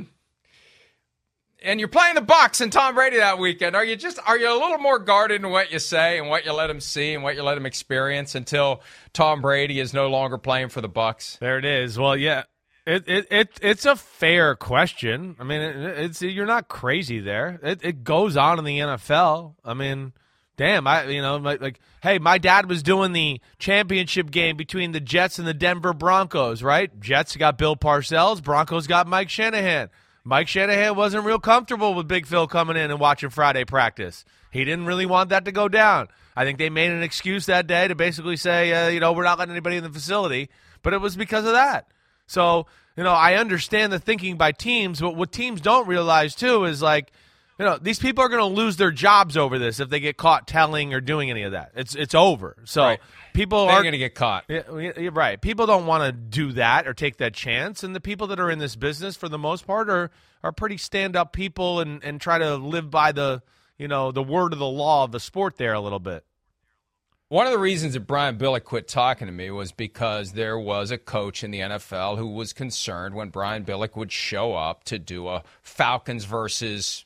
And you're playing the Bucs and Tom Brady that weekend. Are you just are you a little more guarded in what you say and what you let him see and what you let him experience until Tom Brady is no longer playing for the Bucs? There it is. Well, yeah, it it, it it's a fair question. I mean, it, it's you're not crazy there. It it goes on in the N F L. I mean, damn, I you know like, like hey, my dad was doing the championship game between the Jets and the Denver Broncos, right? Jets got Bill Parcells, Broncos got Mike Shanahan. Mike Shanahan wasn't real comfortable with Big Phil coming in and watching Friday practice. He didn't really want that to go down. I think they made an excuse that day to basically say, uh, you know, we're not letting anybody in the facility, but it was because of that. So, you know, I understand the thinking by teams, but what teams don't realize, too, is like, you know, these people are going to lose their jobs over this if they get caught telling or doing any of that. It's it's over. So right. people They're are going to get caught. Yeah, you're right. People don't want to do that or take that chance, and the people that are in this business, for the most part, are are pretty stand-up people and, and try to live by the you know the word of the law of the sport there a little bit. One of the reasons that Brian Billick quit talking to me was because there was a coach in the N F L who was concerned when Brian Billick would show up to do a Falcons versus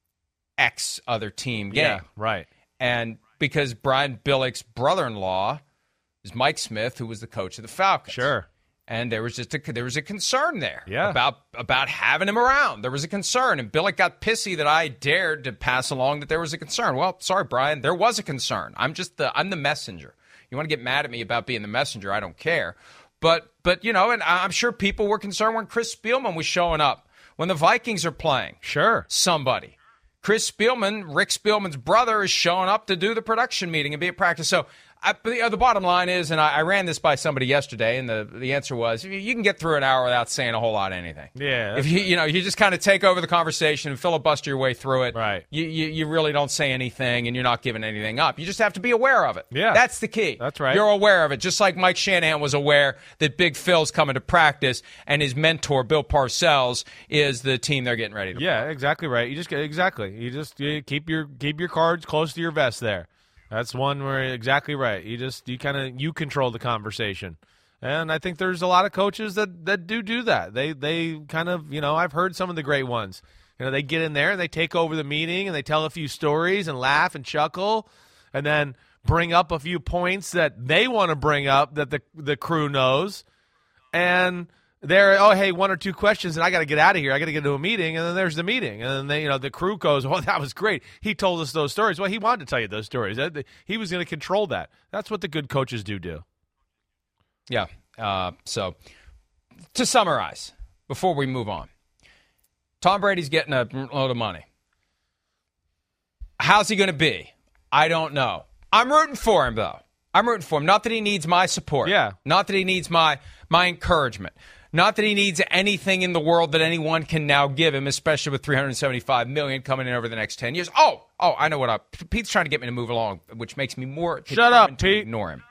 X other team game. Yeah, right. And because Brian Billick's brother-in-law is Mike Smith, who was the coach of the Falcons. Sure. And there was just a, there was a concern there yeah. about about having him around. There was a concern, and Billick got pissy that I dared to pass along that there was a concern. Well, sorry, Brian, there was a concern. I'm just the I'm the messenger. You want to get mad at me about being the messenger? I don't care. But but you know, and I'm sure people were concerned when Chris Spielman was showing up when the Vikings are playing. Sure, somebody. Chris Spielman, Rick Spielman's brother, is showing up to do the production meeting and be at practice. So I, the, the bottom line is, and I, I ran this by somebody yesterday, and the, the answer was, you can get through an hour without saying a whole lot of anything. Yeah. If you you know you just kind of take over the conversation and filibuster your way through it. Right. You, you you really don't say anything, and you're not giving anything up. You just have to be aware of it. Yeah. That's the key. That's right. You're aware of it, just like Mike Shanahan was aware that Big Phil's coming to practice, and his mentor Bill Parcells is the team they're getting ready to. Yeah, play. exactly right. You just get exactly. You just you keep your keep your cards close to your vest there. That's one where exactly right. You just you kind of you control the conversation, and I think there's a lot of coaches that, that do do that. They they kind of you know I've heard some of the great ones. You know they get in there and they take over the meeting and they tell a few stories and laugh and chuckle, and then bring up a few points that they want to bring up that the the crew knows, and they're oh hey one or two questions and I got to get out of here. I got to get to a meeting, and then there's the meeting, and then they, you know the crew goes, well, that was great. He told us those stories. Well, he wanted to tell you those stories. He was going to control that. That's what the good coaches do do. Yeah. Uh, so to summarize, before we move on, Tom Brady's getting a load of money. How's he going to be? I don't know. I'm rooting for him though. I'm rooting for him. Not that he needs my support. Yeah. Not that he needs my my encouragement. Not that he needs anything in the world that anyone can now give him, especially with three hundred seventy-five million dollars coming in over the next ten years. Oh, oh, I know what I Pete's trying to get me to move along, which makes me more Shut up, to Pete. ignore him.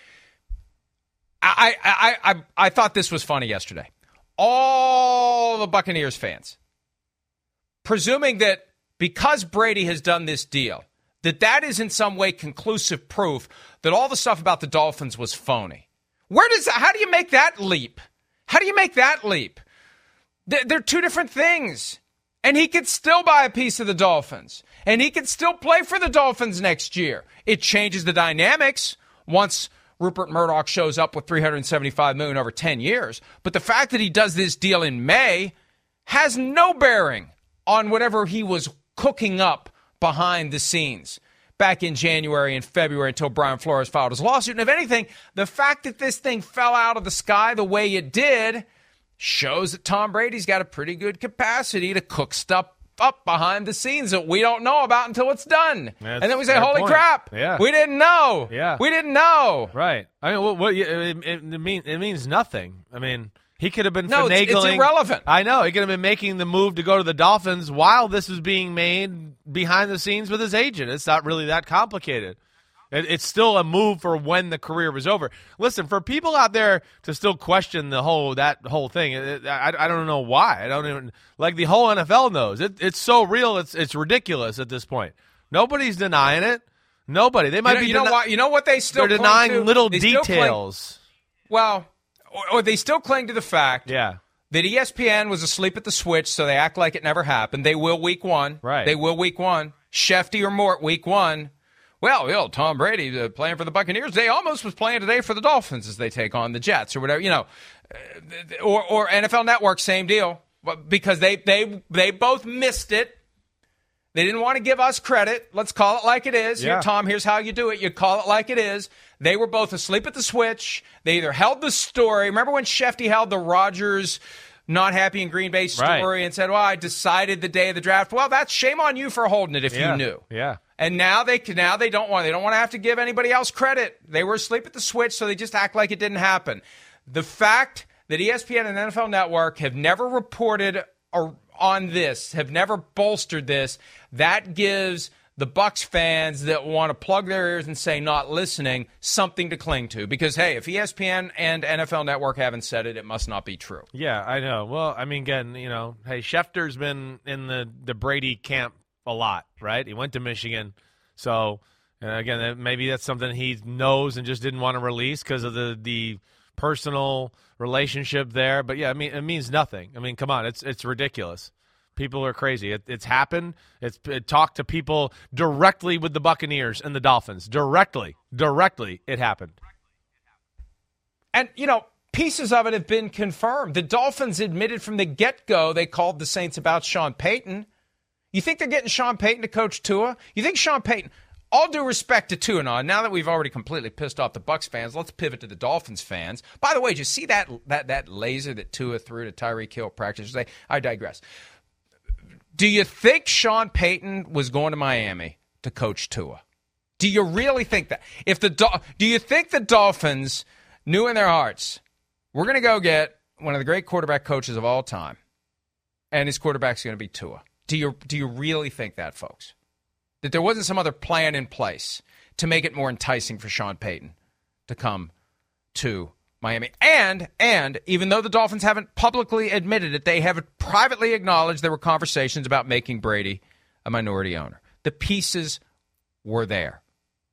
I, I, I, I, I thought this was funny yesterday. All the Buccaneers fans, presuming that because Brady has done this deal, that that is in some way conclusive proof that all the stuff about the Dolphins was phony. Where does how do you make that leap? How do you make that leap? They're two different things. And he could still buy a piece of the Dolphins. And he could still play for the Dolphins next year. It changes the dynamics once Rupert Murdoch shows up with three hundred seventy-five million dollars over ten years. But the fact that he does this deal in May has no bearing on whatever he was cooking up behind the scenes. back in January and February until Brian Flores filed his lawsuit. And if anything, the fact that this thing fell out of the sky the way it did shows that Tom Brady's got a pretty good capacity to cook stuff up behind the scenes that we don't know about until it's done. That's and then we say, holy point. crap, yeah. we didn't know. Yeah. We didn't know. Right. I mean, what, what, it, it, it, mean, it means nothing. I mean, he could have been no, finagling. It's, it's irrelevant. I know. He could have been making the move to go to the Dolphins while this was being made behind the scenes with his agent. It's not really that complicated. It, it's still a move for when the career was over. Listen, for people out there to still question the whole that whole thing, it, I, I don't know why. I don't even like the whole N F L knows it. It's so real. It's it's ridiculous at this point. Nobody's denying it. Nobody. They might you know, be. You know deni- what? You know what they still they're denying to? little they details. Cling, well, or, or they still cling to the fact. Yeah. That E S P N was asleep at the switch, so they act like it never happened. They will week one. Right. They will week one. Shefty or Mort week one. Well, you know, Tom Brady uh, playing for the Buccaneers. They almost was playing today for the Dolphins as they take on the Jets or whatever. You know, uh, or or N F L Network, same deal. Because they they they both missed it. They didn't want to give us credit. Let's call it like it is. Yeah. Here, Tom, here's how you do it. You call it like it is. They were both asleep at the switch. They either held the story. Remember when Shefty held the Rodgers not happy in Green Bay story right. and said, well, I decided the day of the draft. Well, that's shame on you for holding it if yeah. you knew. Yeah. And now they now they don't want they don't want to have to give anybody else credit. They were asleep at the switch, so they just act like it didn't happen. The fact that E S P N and N F L Network have never reported on this, have never bolstered this, that gives the Bucs fans that want to plug their ears and say not listening something to cling to. Because, hey, if E S P N and N F L Network haven't said it, it must not be true. Yeah, I know. Well, I mean, again, you know, hey, Schefter's been in the, the Brady camp a lot, right? He went to Michigan. So, uh, again, maybe that's something he knows and just didn't want to release because of the, the personal relationship there. But, yeah, I mean, it means nothing. I mean, come on, it's it's ridiculous. People are crazy. It, it's happened. It's it talked to people directly with the Buccaneers and the Dolphins. Directly. Directly, it happened. And, you know, pieces of it have been confirmed. The Dolphins admitted from the get-go they called the Saints about Sean Payton. You think they're getting Sean Payton to coach Tua? You think Sean Payton, all due respect to Tua, now, now that we've already completely pissed off the Bucs fans, let's pivot to the Dolphins fans. By the way, did you see that that that laser that Tua threw to Tyreek Hill practice today? I digress. Do you think Sean Payton was going to Miami to coach Tua? Do you really think that? If the Do you think the Dolphins knew in their hearts, we're going to go get one of the great quarterback coaches of all time, and his quarterback's going to be Tua? Do you do you really think that, folks? That there wasn't some other plan in place to make it more enticing for Sean Payton to come to Miami? And, and even though the Dolphins haven't publicly admitted it, they have privately acknowledged there were conversations about making Brady a minority owner. The pieces were there.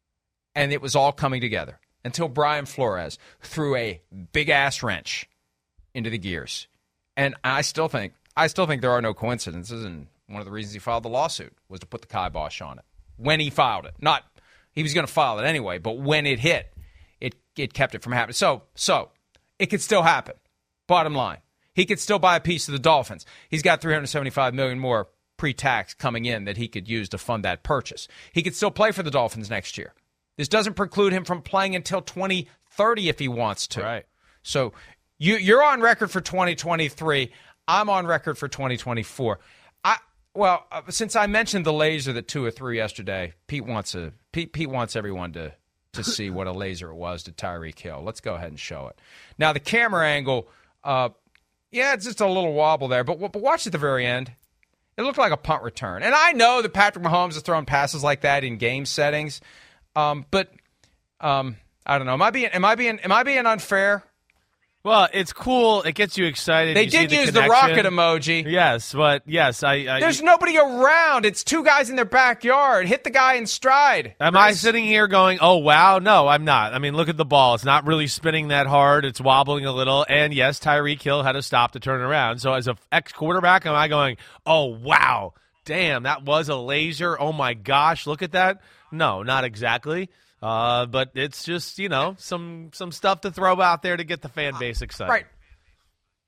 And it was all coming together until Brian Flores threw a big-ass wrench into the gears. And I still think, I still think there are no coincidences, and one of the reasons he filed the lawsuit was to put the kibosh on it. When he filed it. Not, he was going to file it anyway, but when it hit, it it kept it from happening. So, so it could still happen. Bottom line. He could still buy a piece of the Dolphins. He's got three hundred seventy-five million dollars more pre-tax coming in that he could use to fund that purchase. He could still play for the Dolphins next year. This doesn't preclude him from playing until twenty thirty if he wants to. Right. So you, you're on record for twenty twenty-three. I'm on record for twenty twenty-four. I Well, uh, since I mentioned the laser that Tua threw yesterday, Pete wants a Pete, Pete wants everyone to to see what a laser it was to Tyreek Hill. Let's go ahead and show it. Now the camera angle, uh, yeah, it's just a little wobble there, but but watch at the very end. It looked like a punt return, and I know that Patrick Mahomes has thrown passes like that in game settings, um, but um, I don't know. Am I being am I being am I being unfair? Well, it's cool. It gets you excited. They you did the use connection. the rocket emoji. Yes, but yes, I. I There's nobody around. It's two guys in their backyard. Hit the guy in stride. Am Chris. I sitting here going, oh, wow? No, I'm not. I mean, look at the ball. It's not really spinning that hard. It's wobbling a little. And, yes, Tyreek Hill had to stop to turn around. So as an ex-quarterback, am I going, oh, wow, damn, that was a laser. Oh, my gosh, look at that. No, not exactly. Uh, but it's just, you know, some some stuff to throw out there to get the fan base excited. Right.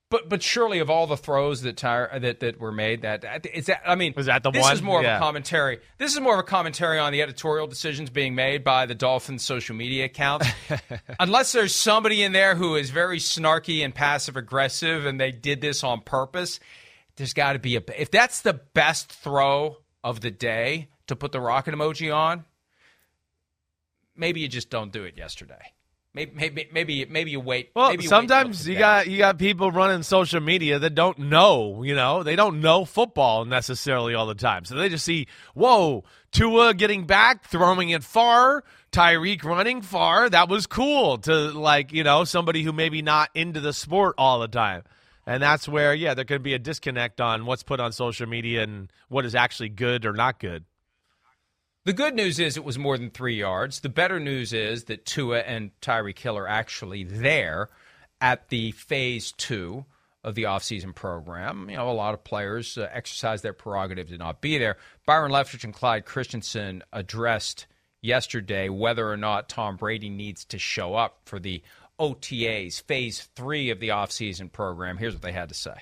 But but surely of all the throws that Ty, that that were made, that is that I mean, was that the this one? is more yeah. of a commentary. This is more of a commentary on the editorial decisions being made by the Dolphins' social media accounts. Unless there's somebody in there who is very snarky and passive aggressive, and they did this on purpose, there's got to be a. If that's the best throw of the day to put the rocket emoji on, maybe you just don't do it yesterday. Maybe, maybe, maybe, maybe you wait. Well, maybe you sometimes wait you got you got people running social media that don't know, you know, they don't know football necessarily all the time. So they just see, whoa, Tua getting back, throwing it far, Tyreek running far. That was cool to, like, you know, somebody who maybe not into the sport all the time. And that's where, yeah, there could be a disconnect on what's put on social media and what is actually good or not good. The good news is it was more than three yards. The better news is that Tua and Tyreek Hill are actually there at the phase two of the offseason program. You know, a lot of players uh, exercise their prerogative to not be there. Byron Leftwich and Clyde Christensen addressed yesterday whether or not Tom Brady needs to show up for the O T As, phase three of the offseason program. Here's what they had to say.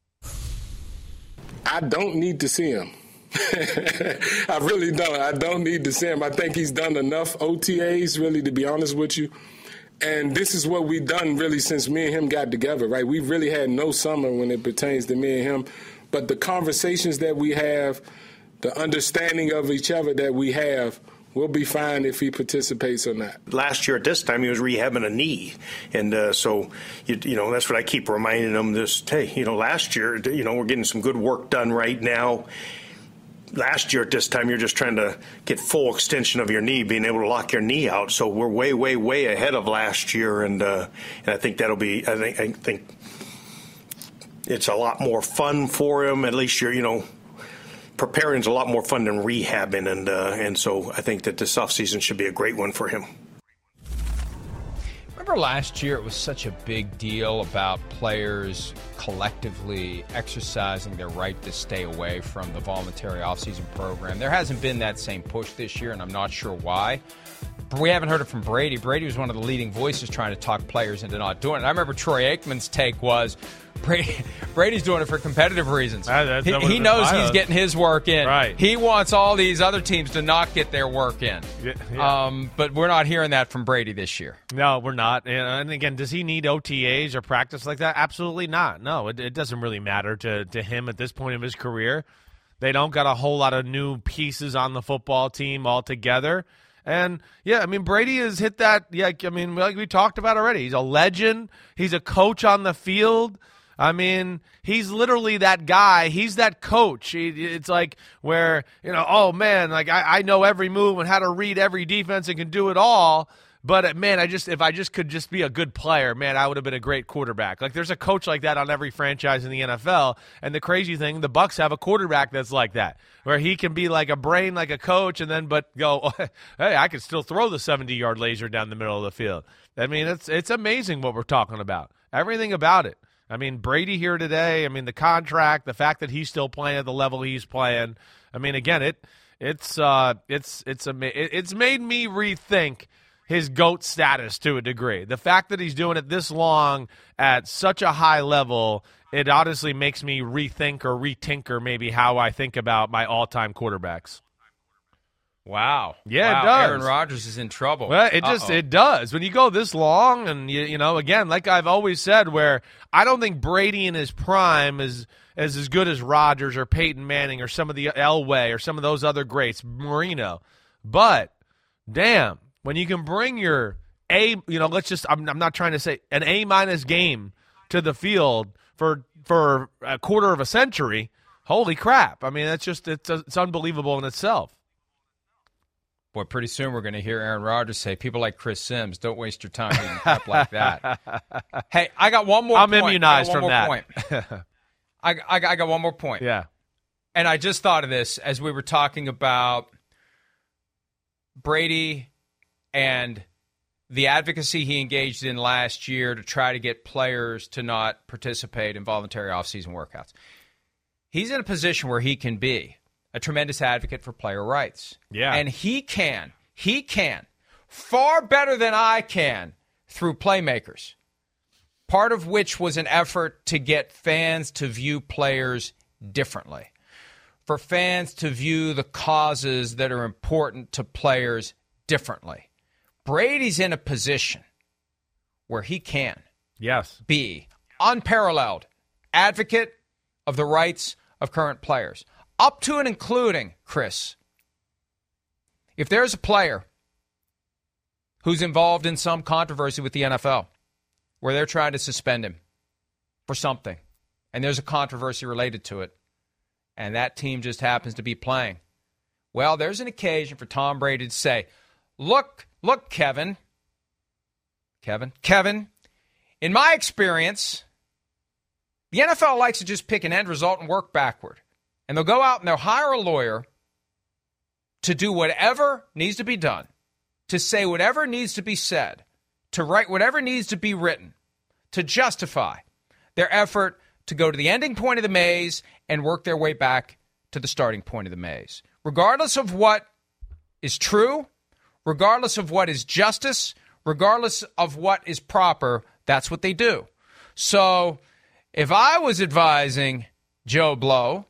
I don't need to see him. I really don't. I don't need to see him. I think he's done enough O T As, really, to be honest with you. And this is what we've done, really, since me and him got together, right? We've really had no summer when it pertains to me and him. But the conversations that we have, the understanding of each other that we have, we'll be fine if he participates or not. Last year at this time, he was rehabbing a knee. And uh, so, you, you know, that's what I keep reminding him this, hey, you know, last year, you know, we're getting some good work done right now. Last year at this time, you're just trying to get full extension of your knee, being able to lock your knee out. So we're way, way, way ahead of last year, and uh, and I think that'll be. I think, I think it's a lot more fun for him. At least you're, you know, preparing is a lot more fun than rehabbing, and uh, and so I think that this offseason should be a great one for him. Remember last year it was such a big deal about players collectively exercising their right to stay away from the voluntary offseason program. There hasn't been that same push this year, and I'm not sure why. But we haven't heard it from Brady. Brady was one of the leading voices trying to talk players into not doing it. I remember Troy Aikman's take was, Brady, Brady's doing it for competitive reasons. That, that, that he he knows wild. he's getting his work in. Right. He wants all these other teams to not get their work in. Yeah, yeah. Um, but we're not hearing that from Brady this year. No, we're not. And, and again, does he need O T As or practice like that? Absolutely not. No, it, it doesn't really matter to, to him at this point of his career. They don't got a whole lot of new pieces on the football team altogether. And, yeah, I mean, Brady has hit that, yeah, I mean, like we talked about already. He's a legend. He's a coach on the field. I mean, he's literally that guy. He's that coach. He, it's like where, you know, oh, man, like I, I know every move and how to read every defense and can do it all. But, man, I just if I just could just be a good player, man, I would have been a great quarterback. Like, there's a coach like that on every franchise in the N F L. And the crazy thing, the Bucs have a quarterback that's like that, where he can be like a brain, like a coach, and then but go, oh, hey, I could still throw the seventy-yard laser down the middle of the field. I mean, it's it's amazing what we're talking about. Everything about it. I mean, Brady here today, I mean, the contract, the fact that he's still playing at the level he's playing. I mean, again, it it's uh it's it's ama- it's made me rethink his GOAT status to a degree. The fact that he's doing it this long at such a high level, it honestly makes me rethink or retinker maybe how I think about my all-time quarterbacks. Wow. Yeah, wow. it does. Aaron Rodgers is in trouble. Well, it just Uh-oh. it does. When you go this long and, you, you know, again, like I've always said, where I don't think Brady in his prime is, is as good as Rodgers or Peyton Manning or some of the Elway or some of those other greats, Marino. But, damn, when you can bring your A, you know, let's just, I'm, I'm not trying to say an A-minus game to the field for for a quarter of a century, holy crap. I mean, that's just, it's, it's unbelievable in itself. Boy, pretty soon we're going to hear Aaron Rodgers say, people like Chris Sims, don't waste your time eating crap like that. Hey, I got one more I'm point. immunized I got from one that. more point. I, I, I got one more point. Yeah. And I just thought of this as we were talking about Brady and the advocacy he engaged in last year to try to get players to not participate in voluntary offseason workouts. He's in a position where he can be a tremendous advocate for player rights. Yeah. And he can, he can, far better than I can, through playmakers, part of which was an effort to get fans to view players differently, for fans to view the causes that are important to players differently. Brady's in a position where he can yes. be unparalleled advocate of the rights of current players, up to and including, Chris, if there's a player who's involved in some controversy with the N F L where they're trying to suspend him for something, and there's a controversy related to it, and that team just happens to be playing, well, there's an occasion for Tom Brady to say, look, look, Kevin, Kevin, Kevin, in my experience, the N F L likes to just pick an end result and work backward. And they'll go out and they'll hire a lawyer to do whatever needs to be done, to say whatever needs to be said, to write whatever needs to be written, to justify their effort to go to the ending point of the maze and work their way back to the starting point of the maze. Regardless of what is true, regardless of what is justice, regardless of what is proper, that's what they do. So if I was advising Joe Blow,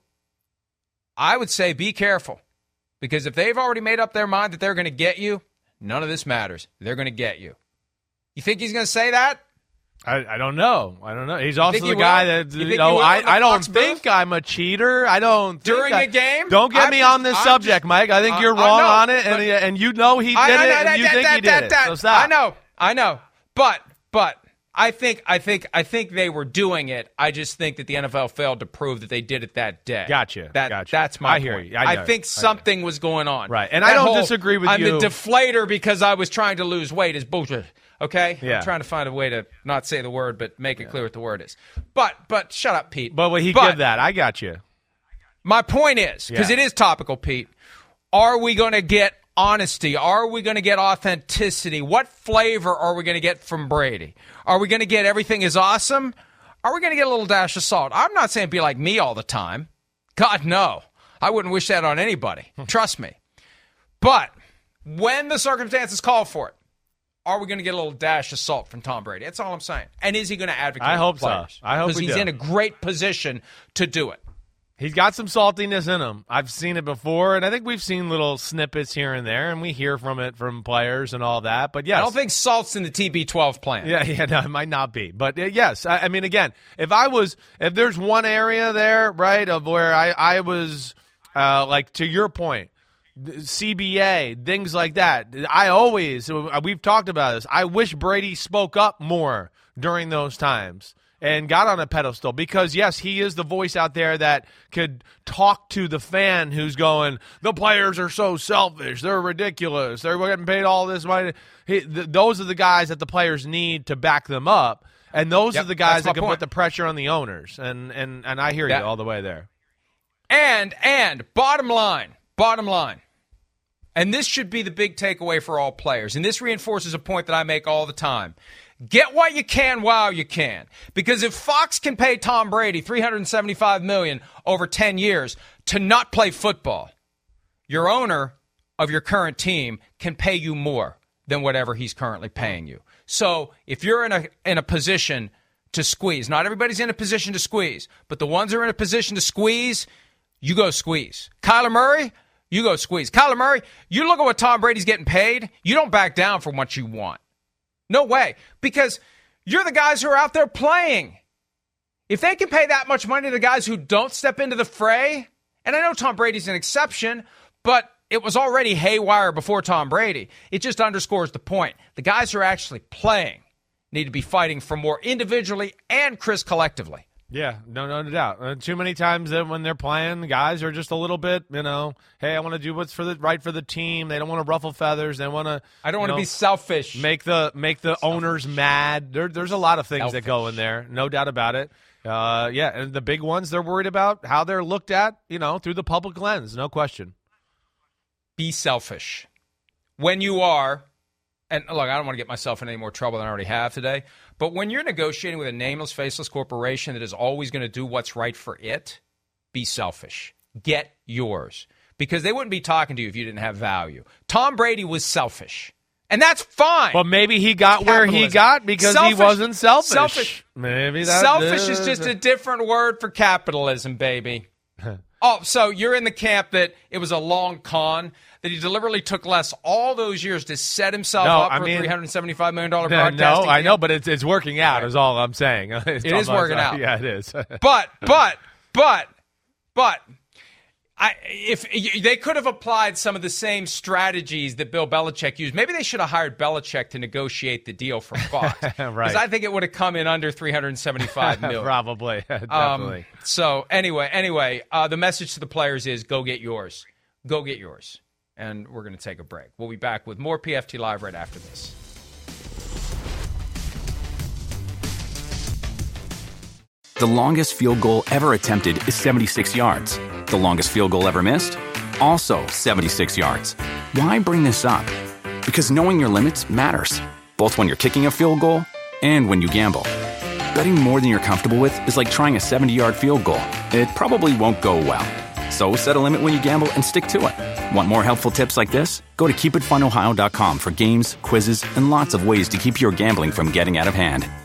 I would say be careful. Because if they've already made up their mind that they're going to get you, none of this matters. They're going to get you. You think he's going to say that? I, I don't know. I don't know. He's also the he guy will? that, You you think know, he will I, in the I don't Fox think booth? I'm a cheater. I don't think During I, a game? Don't get I'm me just- on this I'm subject, just- Mike. I think I- you're I wrong know, on it, and, but- and you know he did I, I, it, I, and you that, think that, he did that, it. that, So stop. I know. I know. But, but, I think, I think, I think they were doing it. I just think that the N F L failed to prove that they did it that day. Gotcha. That, gotcha. That's my I hear point. you. I, know. think something was going on. Right. And That I don't whole, disagree with I'm you. I'm the deflator because I was trying to lose weight is bullshit. Okay? Yeah. I'm trying to find a way to not say the word, but make it yeah. clear what the word is. But, but, shut up, Pete. But what he but, give that. I got you. My point is, because yeah. it is topical, Pete, are we going to get honesty? Are we going to get authenticity? What flavor are we going to get from Brady? Are we going to get everything is awesome? Are we going to get a little dash of salt? I'm not saying be like me all the time. God, no. I wouldn't wish that on anybody. Trust me. But when the circumstances call for it, are we going to get a little dash of salt from Tom Brady? That's all I'm saying. And is he going to advocate I hope for players? so. I hope Because we he's do. in a great position to do it. He's got some saltiness in him. I've seen it before, and I think we've seen little snippets here and there, and we hear from it from players and all that. But yes, I don't think salt's in the T B twelve plan. Yeah, yeah, no, it might not be. But uh, yes, I, I mean, again, if I was, if there's one area there, right, of where I, I was, uh, like to your point, C B A, things like that. I always, we've talked about this. I wish Brady spoke up more during those times and got on a pedestal because, yes, he is the voice out there that could talk to the fan who's going, the players are so selfish. They're ridiculous. They're getting paid all this money. He, th- those are the guys that the players need to back them up, and those yep, are the guys that can point. put the pressure on the owners, and, and, and I hear yeah. you all the way there. And, and, bottom line, bottom line, and this should be the big takeaway for all players, and this reinforces a point that I make all the time. Get what you can while you can. Because if Fox can pay Tom Brady three hundred seventy-five million dollars over ten years to not play football, your owner of your current team can pay you more than whatever he's currently paying you. So if you're in a in a position to squeeze, not everybody's in a position to squeeze, but the ones who are in a position to squeeze, you go squeeze. Kyler Murray, you go squeeze. Kyler Murray, you look at what Tom Brady's getting paid, you don't back down from what you want. No way, because you're the guys who are out there playing. If they can pay that much money to the guys who don't step into the fray, and I know Tom Brady's an exception, but it was already haywire before Tom Brady. It just underscores the point. The guys who are actually playing need to be fighting for more individually and Chris collectively. Yeah, no, no doubt. Uh, too many times that when they're playing, the guys are just a little bit, you know, hey, I want to do what's for the right for the team. They don't want to ruffle feathers. They want to. I don't want to know, be selfish. Make the make the selfish. owners mad. There, there's a lot of things selfish. that go in there, no doubt about it. Uh, yeah, and the big ones, they're worried about how they're looked at, you know, through the public lens, no question. Be selfish when you are. And look, I don't want to get myself in any more trouble than I already have today. But when you're negotiating with a nameless, faceless corporation that is always going to do what's right for it, be selfish. Get yours. Because they wouldn't be talking to you if you didn't have value. Tom Brady was selfish. And that's fine. Well, maybe he got where he got because selfish, he wasn't selfish. Selfish. Maybe that, selfish uh, is just a different word for capitalism, baby. Oh, so you're in the camp that it was a long con, that he deliberately took less all those years to set himself no, up I for mean, a three hundred seventy-five million dollars no, broadcasting No, I deal? know, but it's it's working out is all I'm saying. It's it is working out. Yeah, it is. but, but, but, but, I, if they could have applied some of the same strategies that Bill Belichick used, maybe they should have hired Belichick to negotiate the deal for Fox. Right. Because I think it would have come in under three hundred seventy-five million dollars. Probably, definitely. Um, so anyway, anyway, uh, the message to the players is go get yours. Go get yours. And we're going to take a break. We'll be back with more P F T Live right after this. The longest field goal ever attempted is seventy-six yards. The longest field goal ever missed? Also seventy-six yards. Why bring this up? Because knowing your limits matters, both when you're kicking a field goal and when you gamble. Betting more than you're comfortable with is like trying a seventy-yard field goal. It probably won't go well. So set a limit when you gamble and stick to it. Want more helpful tips like this? Go to keep it fun ohio dot com for games, quizzes, and lots of ways to keep your gambling from getting out of hand.